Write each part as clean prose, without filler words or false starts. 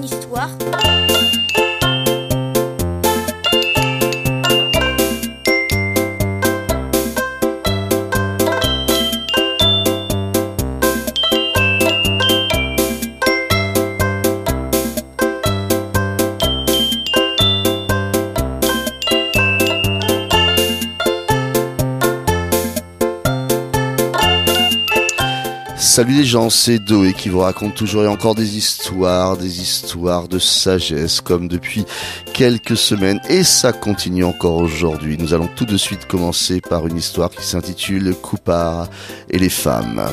une histoire. Salut les gens, c'est Doé qui vous raconte toujours et encore des histoires de sagesse comme depuis quelques semaines et ça continue encore aujourd'hui. Nous allons tout de suite commencer par une histoire qui s'intitule Coupard et les femmes.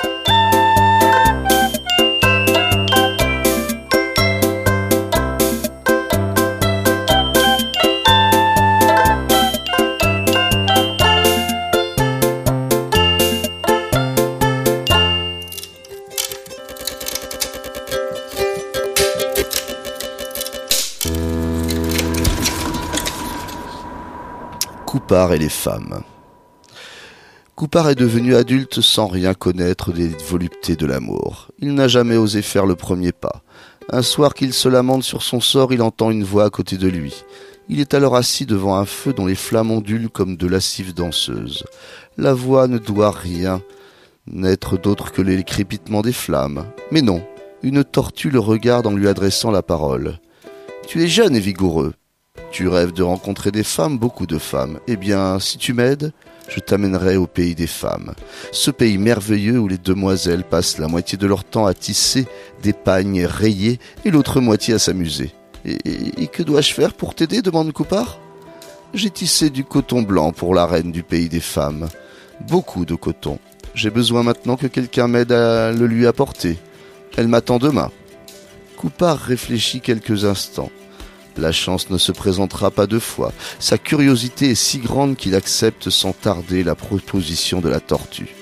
Coupard et les femmes. Coupard est devenu adulte sans rien connaître des voluptés de l'amour. Il n'a jamais osé faire le premier pas. Un soir qu'il se lamente sur son sort, il entend une voix à côté de lui. Il est alors assis devant un feu dont les flammes ondulent comme de lascives danseuses. La voix ne doit rien n'être d'autre que les crépitements des flammes. Mais non, une tortue le regarde en lui adressant la parole. « Tu es jeune et vigoureux. Tu rêves de rencontrer des femmes, beaucoup de femmes. Eh bien, si tu m'aides, je t'amènerai au pays des femmes. Ce pays merveilleux où les demoiselles passent la moitié de leur temps à tisser des pagnes rayés et l'autre moitié à s'amuser. Et que dois-je faire pour t'aider ? Demande Coupard. J'ai tissé du coton blanc pour la reine du pays des femmes. Beaucoup de coton. J'ai besoin maintenant que quelqu'un m'aide à le lui apporter. Elle m'attend demain. Coupard réfléchit quelques instants. La chance ne se présentera pas deux fois. Sa curiosité est si grande qu'il accepte sans tarder la proposition de la tortue.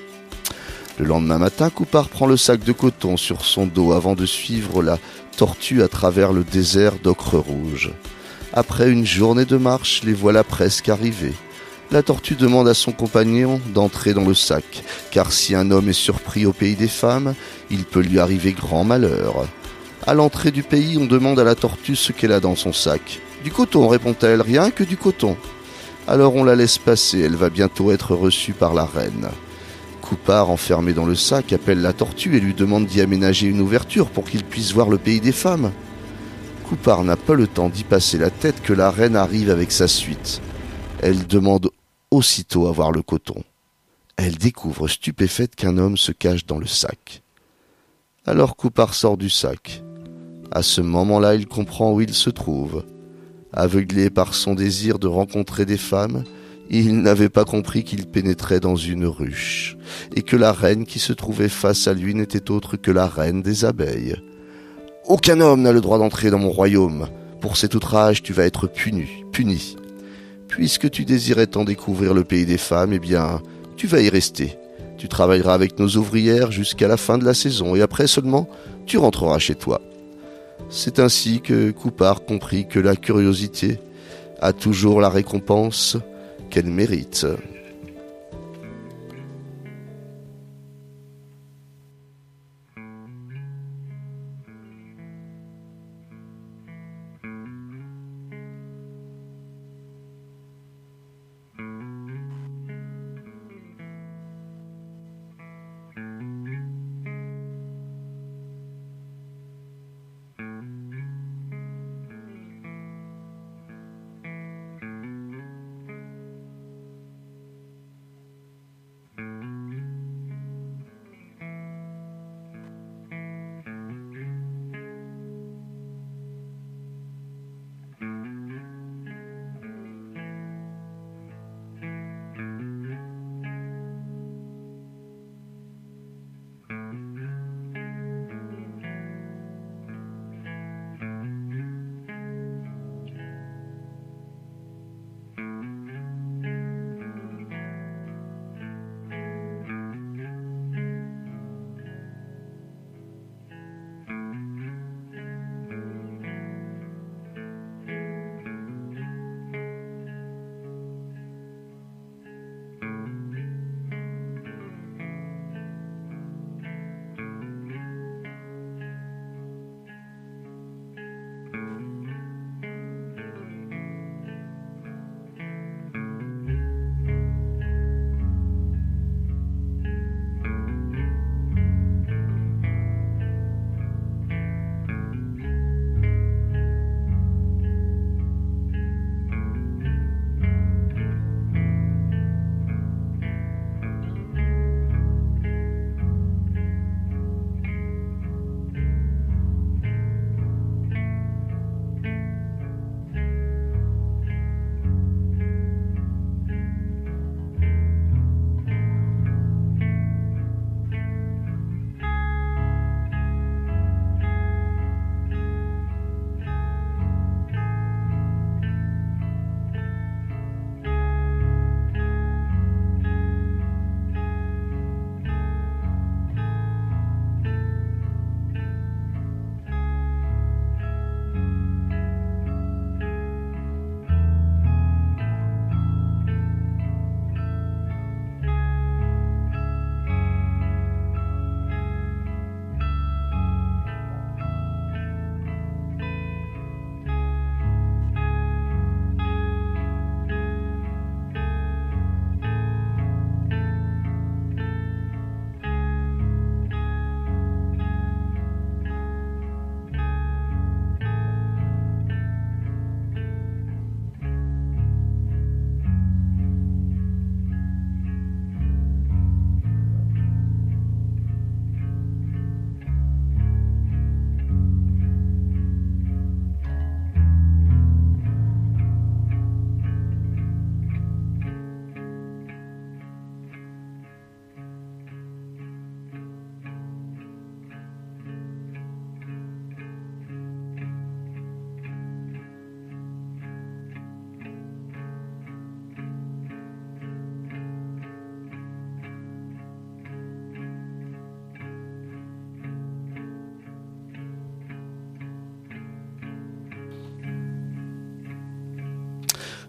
Le lendemain matin, Coupard prend le sac de coton sur son dos avant de suivre la tortue à travers le désert d'ocre rouge. Après une journée de marche, les voilà presque arrivés. La tortue demande à son compagnon d'entrer dans le sac, car si un homme est surpris au pays des femmes, il peut lui arriver grand malheur. À l'entrée du pays, on demande à la tortue ce qu'elle a dans son sac. « Du coton », répond-elle, « rien que du coton. » Alors on la laisse passer, elle va bientôt être reçue par la reine. Coupard, enfermé dans le sac, appelle la tortue et lui demande d'y aménager une ouverture pour qu'il puisse voir le pays des femmes. Coupard n'a pas le temps d'y passer la tête que la reine arrive avec sa suite. Elle demande aussitôt à voir le coton. Elle découvre stupéfaite qu'un homme se cache dans le sac. Alors Coupard sort du sac. À ce moment-là, il comprend où il se trouve. Aveuglé par son désir de rencontrer des femmes, il n'avait pas compris qu'il pénétrait dans une ruche, et que la reine qui se trouvait face à lui n'était autre que la reine des abeilles. « Aucun homme n'a le droit d'entrer dans mon royaume. Pour cet outrage, tu vas être puni. Puisque tu désirais tant découvrir le pays des femmes, eh bien, tu vas y rester. Tu travailleras avec nos ouvrières jusqu'à la fin de la saison, et après seulement, tu rentreras chez toi. » C'est ainsi que Coupard comprit que la curiosité a toujours la récompense qu'elle mérite.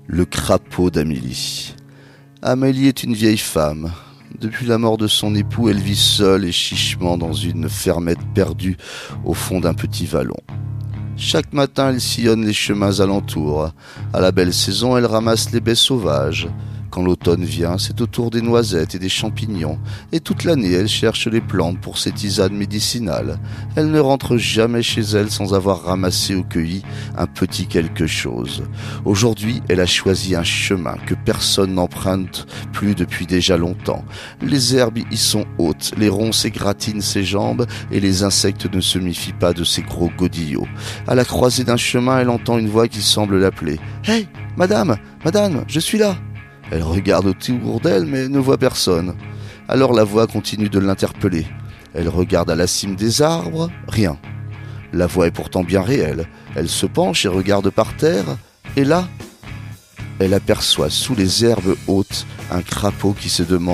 Le crapaud d'Amélie. Amélie est une vieille femme. Depuis la mort de son époux, elle vit seule et chichement dans une fermette perdue au fond d'un petit vallon. Chaque matin, elle sillonne les chemins alentours. À la belle saison, elle ramasse les baies sauvages. Quand l'automne vient, c'est au tour des noisettes et des champignons. Et toute l'année, elle cherche les plantes pour ses tisanes médicinales. Elle ne rentre jamais chez elle sans avoir ramassé ou cueilli un petit quelque chose. Aujourd'hui, elle a choisi un chemin que personne n'emprunte plus depuis déjà longtemps. Les herbes y sont hautes, les ronces égratignent ses jambes et les insectes ne se méfient pas de ses gros godillots. À la croisée d'un chemin, elle entend une voix qui semble l'appeler. « Hey, madame, je suis là !» Elle regarde autour d'elle mais ne voit personne. Alors la voix continue de l'interpeller. Elle regarde à la cime des arbres, rien. La voix est pourtant bien réelle. Elle se penche et regarde par terre, et là, elle aperçoit sous les herbes hautes un crapaud qui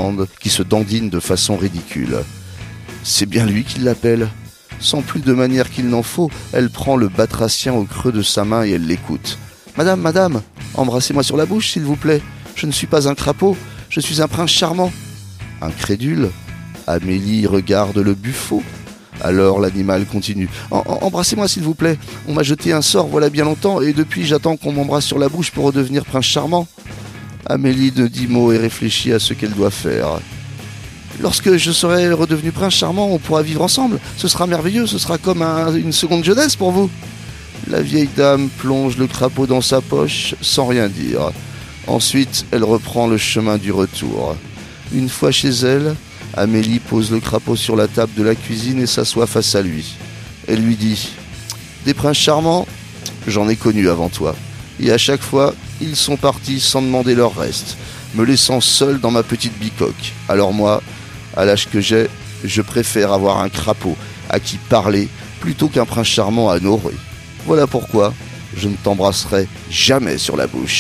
se dandine de façon ridicule. C'est bien lui qui l'appelle. Sans plus de manière qu'il n'en faut, elle prend le batracien au creux de sa main et elle l'écoute. « Madame, embrassez-moi sur la bouche, s'il vous plaît. Je ne suis pas un crapaud, je suis un prince charmant. » Incrédule, Amélie regarde le buffo. Alors l'animal continue. Embrassez-moi s'il vous plaît. On m'a jeté un sort voilà bien longtemps et depuis j'attends qu'on m'embrasse sur la bouche pour redevenir prince charmant. Amélie ne dit mot et réfléchit à ce qu'elle doit faire. Lorsque je serai redevenu prince charmant, on pourra vivre ensemble. Ce sera merveilleux, ce sera comme une seconde jeunesse pour vous. La vieille dame plonge le crapaud dans sa poche sans rien dire. Ensuite, elle reprend le chemin du retour. Une fois chez elle, Amélie pose le crapaud sur la table de la cuisine et s'assoit face à lui. Elle lui dit « Des princes charmants, j'en ai connu avant toi. Et à chaque fois, ils sont partis sans demander leur reste, me laissant seul dans ma petite bicoque. Alors moi, à l'âge que j'ai, je préfère avoir un crapaud à qui parler plutôt qu'un prince charmant à honorer. Voilà pourquoi je ne t'embrasserai jamais sur la bouche. »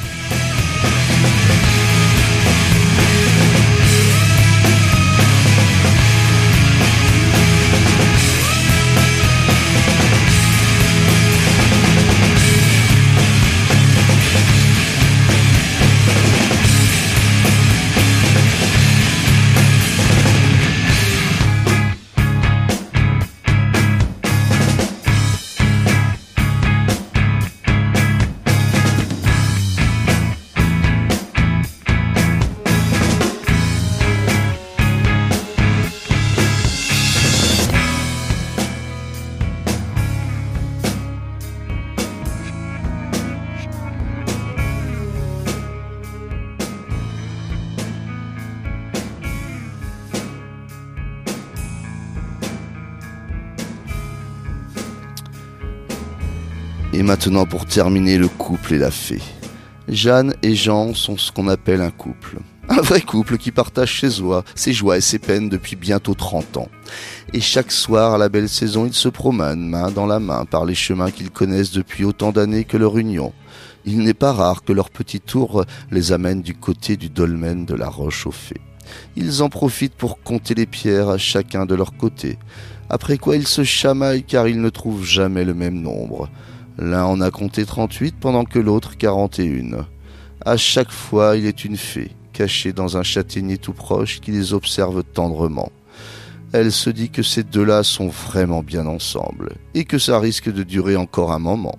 Et maintenant, pour terminer, le couple et la fée. Jeanne et Jean sont ce qu'on appelle un couple. Un vrai couple qui partage ses joies et ses peines depuis bientôt 30 ans. Et chaque soir, à la belle saison, ils se promènent main dans la main par les chemins qu'ils connaissent depuis autant d'années que leur union. Il n'est pas rare que leur petit tour les amène du côté du dolmen de la Roche aux Fées. Ils en profitent pour compter les pierres, chacun de leur côté. Après quoi, ils se chamaillent car ils ne trouvent jamais le même nombre. L'un en a compté 38 pendant que l'autre 41. À chaque fois, il est une fée, cachée dans un châtaignier tout proche, qui les observe tendrement. Elle se dit que ces deux-là sont vraiment bien ensemble, et que ça risque de durer encore un moment.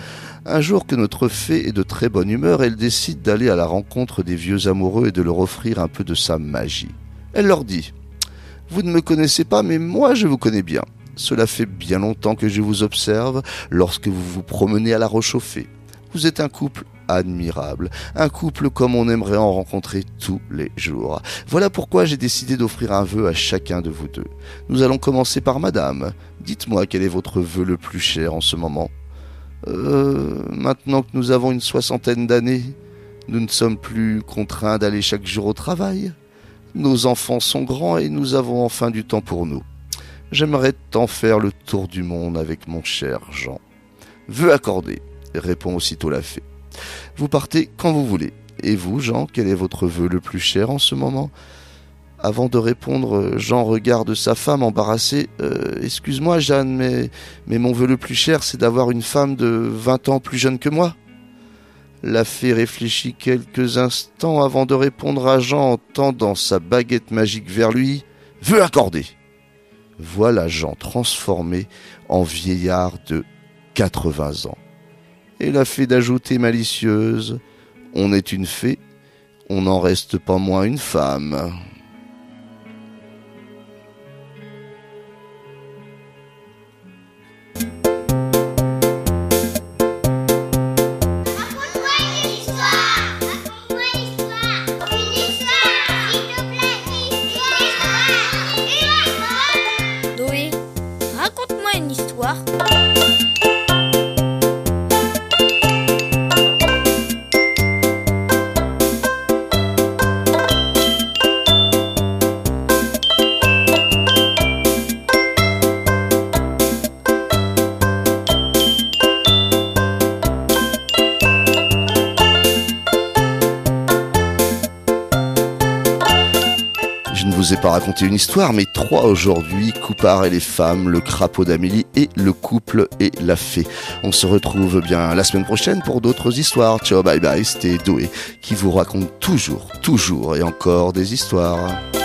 Un jour que notre fée est de très bonne humeur, elle décide d'aller à la rencontre des vieux amoureux et de leur offrir un peu de sa magie. Elle leur dit « Vous ne me connaissez pas, mais moi je vous connais bien. Cela fait bien longtemps que je vous observe lorsque vous vous promenez à la Roche aux Fées. Vous êtes un couple admirable, un couple comme on aimerait en rencontrer tous les jours. Voilà pourquoi j'ai décidé d'offrir un vœu à chacun de vous deux. Nous allons commencer par madame. Dites-moi quel est votre vœu le plus cher en ce moment. Maintenant que nous avons une 60aine d'années, nous ne sommes plus contraints d'aller chaque jour au travail. Nos enfants sont grands et nous avons enfin du temps pour nous. J'aimerais tant faire le tour du monde avec mon cher Jean. » Vœu accordé, répond aussitôt la fée. Vous partez quand vous voulez. Et vous, Jean, quel est votre vœu le plus cher en ce moment ? Avant de répondre, Jean regarde sa femme embarrassée. Excuse-moi, Jeanne, mais mon vœu le plus cher, c'est d'avoir une femme de 20 ans plus jeune que moi. La fée réfléchit quelques instants avant de répondre à Jean en tendant sa baguette magique vers lui. « Vœu accordé !» Voilà Jean transformé en vieillard de 80 ans. Et la fée d'ajouter malicieuse, « On est une fée, on n'en reste pas moins une femme. » Doé, raconte-moi une histoire. Je ne vous ai pas raconté une histoire, mais 3 aujourd'hui, Coupard et les femmes, le crapaud d'Amélie et le couple et la fée. On se retrouve bien la semaine prochaine pour d'autres histoires. Ciao, bye bye, c'était Doé qui vous raconte toujours et encore des histoires.